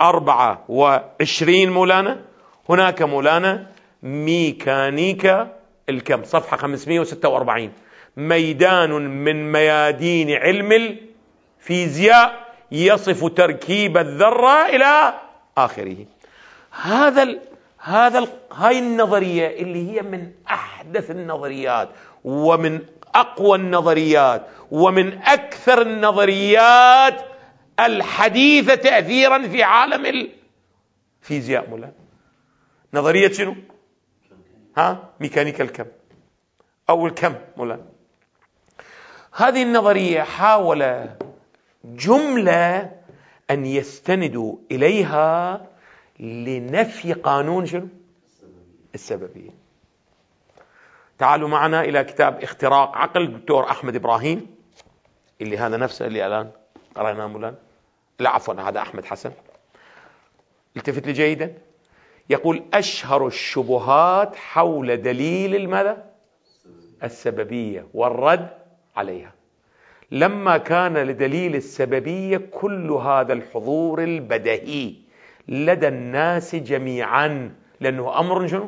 24 مولانا. هناك مولانا ميكانيكا الكم، صفحة 546، ميدان من ميادين علم الفيزياء يصف تركيب الذرة إلى آخره. هاي النظرية اللي هي من أحدث النظريات ومن أقوى النظريات ومن أكثر النظريات الحديثة تأثيرا في عالم الفيزياء. مولانا نظرية شنو؟ ميكانيكا الكم أو الكم. مولانا هذه النظرية حاول جملة أن يستندوا إليها لنفي قانون شنو؟ السببية. تعالوا معنا إلى كتاب اختراق عقل الدكتور أحمد إبراهيم، اللي هذا نفسه اللي الآن قرأناه مولانا. لا عفوا، هذا أحمد حسن. التفت لي جيدا. يقول أشهر الشبهات حول دليل الماذا؟ السببية والرد عليها. لما كان لدليل السببية كل هذا الحضور البديهي لدى الناس جميعا، لأنه أمر شنو؟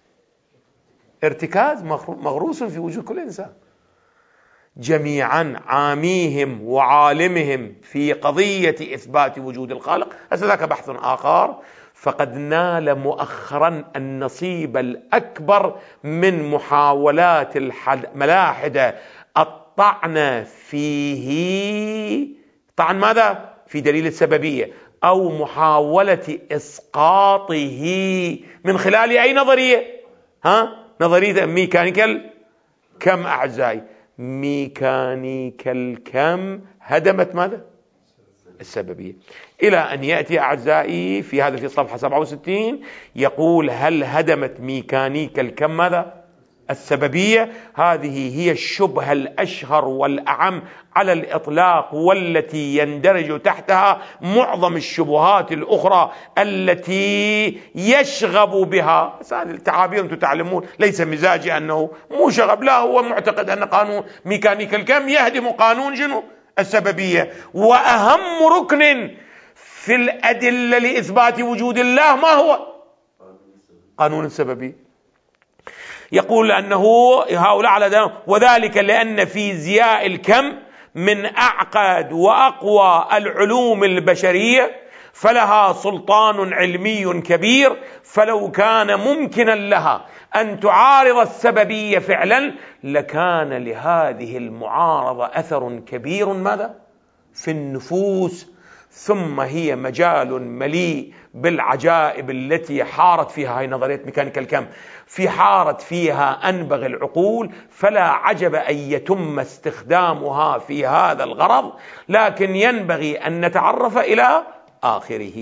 ارتكاز مغروس في وجود كل إنسان جميعا، عاميهم وعالمهم في قضية إثبات وجود الخالق. هذا بحث آخر. فقد نال مؤخرا النصيب الأكبر من محاولات الملاحدة الطعن فيه. طعن ماذا؟ في دليل السببية، أو محاولة إسقاطه من خلال أي نظرية؟ نظرية ميكانيكال كم. أعزائي، ميكانيكال كم هدمت ماذا؟ السببية. إلى أن يأتي أعزائي في هذا في صفحة 67 يقول هل هدمت ميكانيكا الكم ماذا؟ السببية هذه هي الشبهة الأشهر والأعم على الإطلاق، والتي يندرج تحتها معظم الشبهات الأخرى التي يشغب بها. هذه التعابير أنتم تعلمون ليس مزاجي أنه مو شغب، لا، هو معتقد أن قانون ميكانيكا الكم يهدم قانون جنو السببية. وأهم ركن في الأدلة لإثبات وجود الله ما هو؟ قانون السببية. يقول أنه هؤلاء على وذلك لأن فيزياء الكم من أعقد وأقوى العلوم البشرية، فلها سلطان علمي كبير، فلو كان ممكنا لها أن تعارض السببية فعلا لكان لهذه المعارضة أثر كبير ماذا؟ في النفوس. ثم هي مجال مليء بالعجائب التي حارت فيها هاي نظرية ميكانيكا الكم، في حارت فيها أنبغ العقول، فلا عجب أن يتم استخدامها في هذا الغرض، لكن ينبغي أن نتعرف إلى آخره.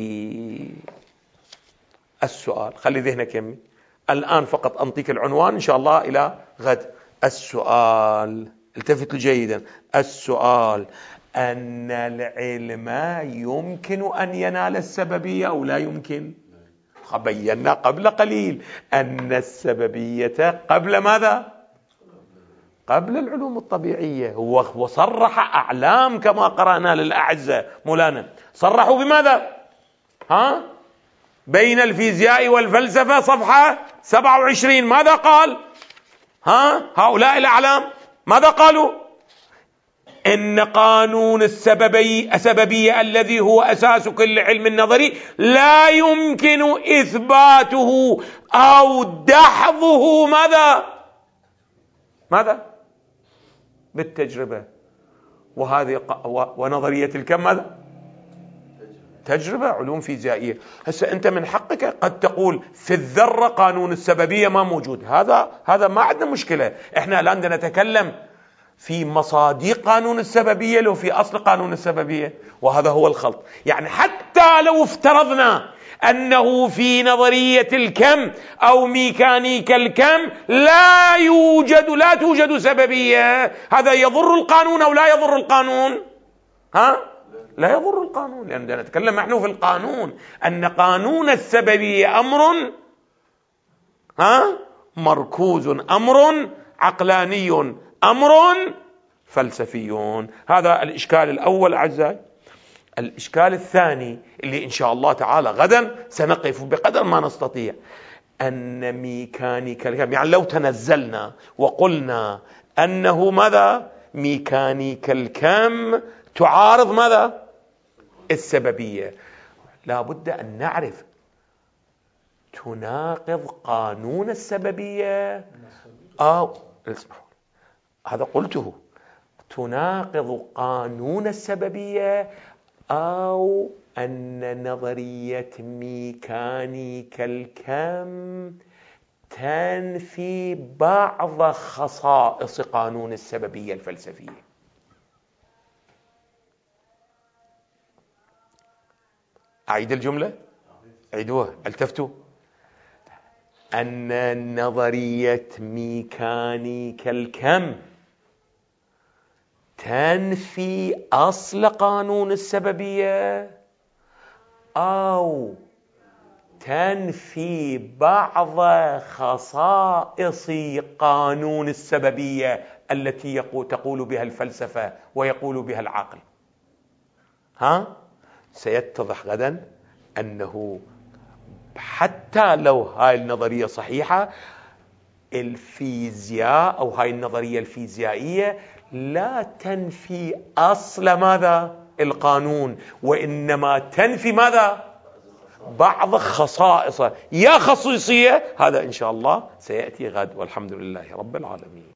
السؤال، خلي ذهنك يمي الآن فقط أنطيك العنوان إن شاء الله إلى غد. السؤال، التفتوا جيدا، السؤال: أن العلم يمكن أن ينال السببية أو لا يمكن؟ بينا قبل قليل أن السببية قبل ماذا؟ قبل العلوم الطبيعية. وصرح أعلام كما قرأنا للأعزة مولانا، صرحوا بماذا؟ بين الفيزياء والفلسفة صفحة 27 ماذا قال؟ هؤلاء الأعلام ماذا قالوا؟ إن قانون السببية الذي هو أساس كل علم النظري لا يمكن إثباته أو دحضه ماذا؟ بالتجربة. وهذه ونظرية الكم ماذا؟ تجربة، علوم فيزيائية. هسه أنت من حقك قد تقول في الذرة قانون السببية ما موجود، هذا ما عندنا مشكلة. إحنا الآن نتكلم في مصادق قانون السببية لو في أصل قانون السببية، وهذا هو الخلط. يعني حتى لو افترضنا أنه في نظرية الكم أو ميكانيكا الكم لا توجد سببية، هذا يضر القانون أو لا يضر القانون؟ لا يضر القانون، لأننا نتكلم نحن في القانون أن قانون السببية أمر مركوز، أمر عقلاني، أمر فلسفي. هذا الإشكال الأول أعزائي. الإشكال الثاني اللي إن شاء الله تعالى غدا سنقف بقدر ما نستطيع، أن ميكانيكا الكم، يعني لو تنزلنا وقلنا أنه ماذا؟ ميكانيكا الكم تعارض ماذا؟ السببية، لا بد أن نعرف تناقض قانون السببية أو هذا قلته، تناقض قانون السببية أو أن نظرية ميكانيكا الكم تنفي بعض خصائص قانون السببية الفلسفية. أعيد الجملة، عيدوها، التفتوا. أن نظرية ميكانيكا الكم تنفي أصل قانون السببية أو تنفي بعض خصائص قانون السببية التي تقول بها الفلسفة ويقول بها العقل. سيتضح غدا أنه حتى لو هاي النظرية صحيحة، الفيزياء أو هاي النظرية الفيزيائية لا تنفي أصل ماذا؟ القانون، وإنما تنفي ماذا؟ بعض خصائصه. يا خصيصية، هذا إن شاء الله سيأتي غد، والحمد لله رب العالمين.